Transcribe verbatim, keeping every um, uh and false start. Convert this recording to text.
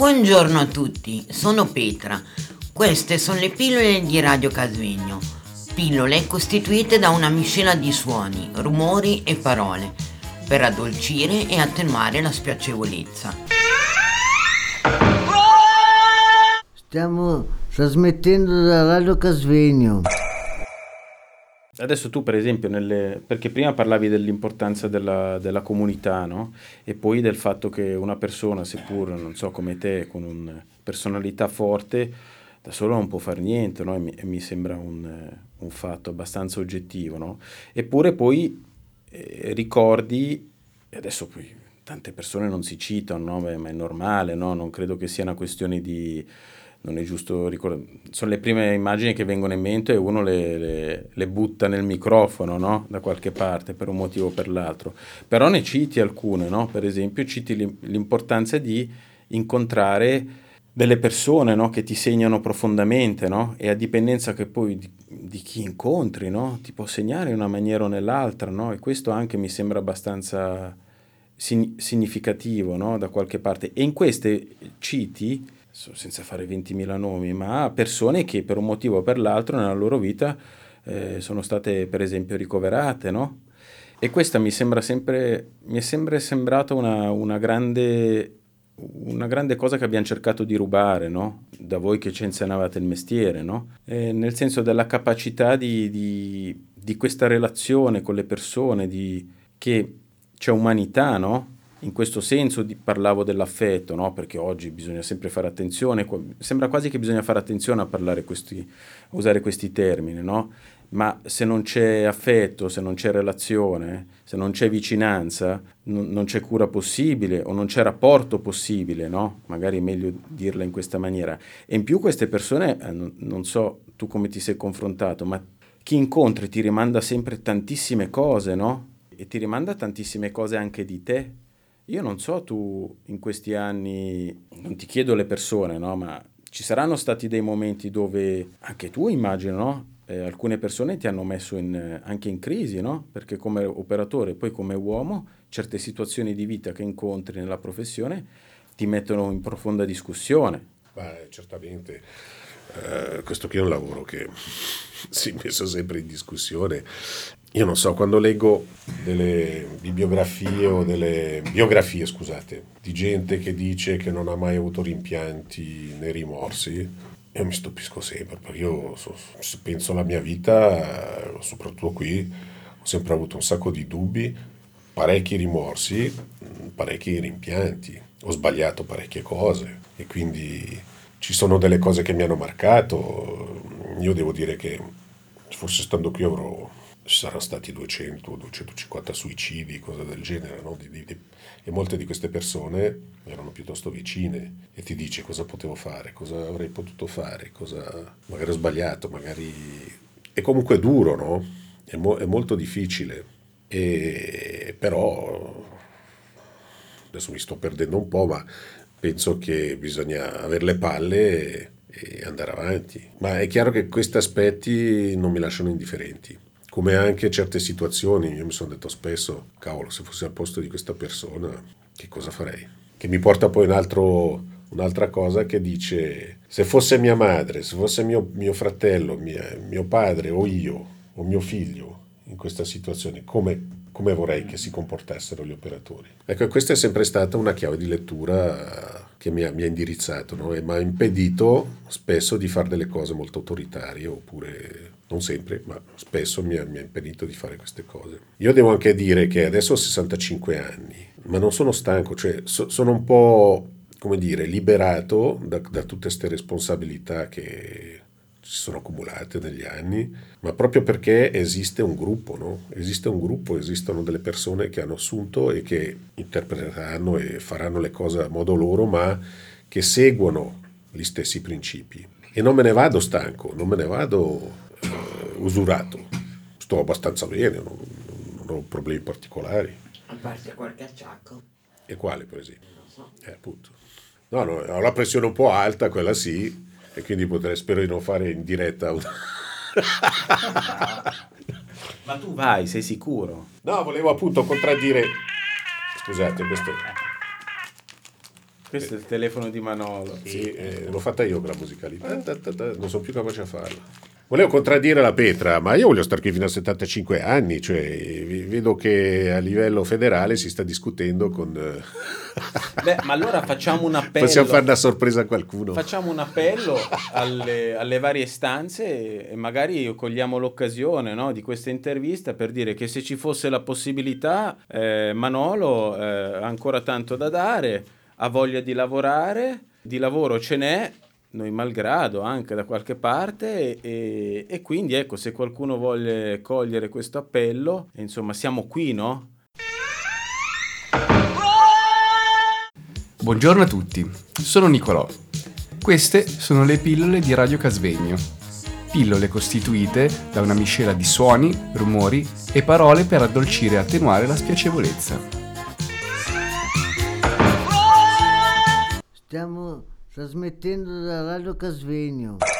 Buongiorno a tutti, sono Petra. Queste sono le pillole di Radio Casvegno. Pillole costituite da una miscela di suoni, rumori e parole per addolcire e attenuare la spiacevolezza. Stiamo trasmettendo da Radio Casvegno. Adesso tu per esempio, nelle, perché prima parlavi dell'importanza della, della comunità, no? E poi del fatto che una persona, seppur non so come te, con una personalità forte, da solo non può fare niente, no? E mi, e mi sembra un, un fatto abbastanza oggettivo, no? Eppure poi eh, ricordi, e adesso poi tante persone non si citano, no? Beh, ma è normale, no? Non credo che sia una questione di... non è giusto ricordare, sono le prime immagini che vengono in mente e uno le, le, le butta nel microfono, no? Da qualche parte per un motivo o per l'altro, però ne citi alcune, no? Per esempio citi l'importanza di incontrare delle persone, no? Che ti segnano profondamente, no? E a dipendenza che poi di, di chi incontri, no? Ti può segnare in una maniera o nell'altra, no? E questo anche mi sembra abbastanza sin- significativo, no? Da qualche parte, e in queste citi, senza fare ventimila nomi, ma persone che per un motivo o per l'altro nella loro vita eh, sono state per esempio ricoverate, no? E questa mi sembra sempre, mi è sempre sembrata una, una grande, una grande cosa che abbiamo cercato di rubare, no? Da voi che ci insegnavate il mestiere, no? E nel senso della capacità di, di, di questa relazione con le persone, di, che c'è umanità, no? In questo senso di, parlavo dell'affetto, no? Perché oggi bisogna sempre fare attenzione, sembra quasi che bisogna fare attenzione a parlare questi, a usare questi termini, no? Ma se non c'è affetto, se non c'è relazione, se non c'è vicinanza, n- non c'è cura possibile o non c'è rapporto possibile, no? Magari è meglio dirla in questa maniera. E in più queste persone, eh, non, non so tu come ti sei confrontato, ma chi incontri ti rimanda sempre tantissime cose, no? E ti rimanda tantissime cose anche di te. Io non so tu in questi anni, non ti chiedo le persone, no? Ma ci saranno stati dei momenti dove anche tu immagino, no? Eh, alcune persone ti hanno messo in, anche in crisi, no? Perché come operatore, poi come uomo, certe situazioni di vita che incontri nella professione ti mettono in profonda discussione. Beh, certamente. Uh, questo qui è un lavoro che si è messo sempre in discussione. Io non so, quando leggo delle bibliografie o delle biografie, scusate, di gente che dice che non ha mai avuto rimpianti né rimorsi, io mi stupisco sempre, perché io se penso alla mia vita, soprattutto qui, ho sempre avuto un sacco di dubbi, parecchi rimorsi, parecchi rimpianti, ho sbagliato parecchie cose e quindi ci sono delle cose che mi hanno marcato. Io devo dire che forse stando qui avrò, ci saranno stati duecento duecentocinquanta suicidi, cose del genere, no? Di, di, di, e molte di queste persone erano piuttosto vicine e ti dici cosa potevo fare, cosa avrei potuto fare, cosa magari ho sbagliato, magari è comunque duro, no? È, mo, è molto difficile, e però adesso mi sto perdendo un po', ma penso che bisogna avere le palle e, e andare avanti. Ma è chiaro che questi aspetti non mi lasciano indifferenti, come anche certe situazioni. Io mi sono detto spesso, cavolo, se fossi al posto di questa persona, che cosa farei? Che mi porta poi un altro, un'altra cosa che dice, se fosse mia madre, se fosse mio, mio fratello, mia, mio padre o io o mio figlio in questa situazione, come come vorrei che si comportassero gli operatori. Ecco, questa è sempre stata una chiave di lettura che mi ha, mi ha indirizzato, no? E mi ha impedito spesso di fare delle cose molto autoritarie, oppure, non sempre, ma spesso mi ha, mi ha impedito di fare queste cose. Io devo anche dire che adesso ho sessantacinque anni, ma non sono stanco, cioè so, sono un po', come dire, liberato da, da tutte queste responsabilità che si sono accumulate negli anni, ma proprio perché esiste un gruppo, no? Esiste un gruppo, esistono delle persone che hanno assunto e che interpreteranno e faranno le cose a modo loro, ma che seguono gli stessi principi. E non me ne vado stanco, non me ne vado eh, usurato. Sto abbastanza bene, non, non ho problemi particolari. A parte qualche acciacco. E quale, per esempio? Non so. Eh, appunto. No, no, ho la pressione un po' alta, quella sì, e quindi potrei, spero di non fare in diretta. Ma tu vai, sei sicuro? No, volevo appunto contraddire. Scusate, questo Questo è il telefono di Manolo. Sì, eh, l'ho fatta io con la musicalità, non sono più capace a farla. Volevo contraddire la Petra, ma io voglio stare qui fino a settantacinque anni, cioè vedo che a livello federale si sta discutendo con... Beh, ma allora facciamo un appello. Possiamo fare una sorpresa a qualcuno. Facciamo un appello alle, alle varie istanze e magari cogliamo l'occasione, no, di questa intervista per dire che se ci fosse la possibilità, eh, Manolo eh, ha ancora tanto da dare, ha voglia di lavorare, di lavoro ce n'è, noi malgrado anche da qualche parte e, e quindi ecco, se qualcuno vuole cogliere questo appello, insomma siamo qui, no? Buongiorno a tutti, sono Nicolò. Queste sono le pillole di Radio Casvegno. Pillole costituite da una miscela di suoni, rumori e parole per addolcire e attenuare la spiacevolezza. Stiamo trasmettendo da Radio Casvegno.